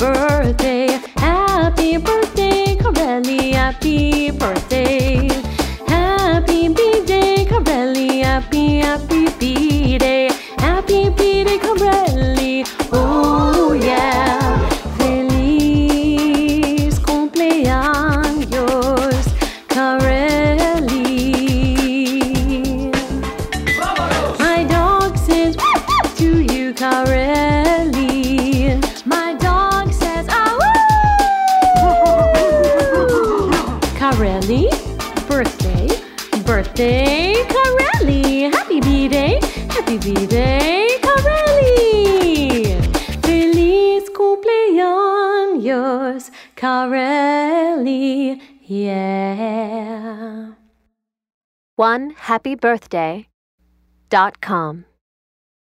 birthday, Corelli, happy birthday. Happy B-Day, Corelli, happy B-Day. Happy B-Day, Corelli, oh yeah. Feliz cumpleaños, Corelli. My dog says to you, Corelli. My dog says, ah, Corelli, birthday, Corelli. Happy B-Day, Corelli. Feliz cumpleaños, Corelli, yeah. OneHappyBirthday.com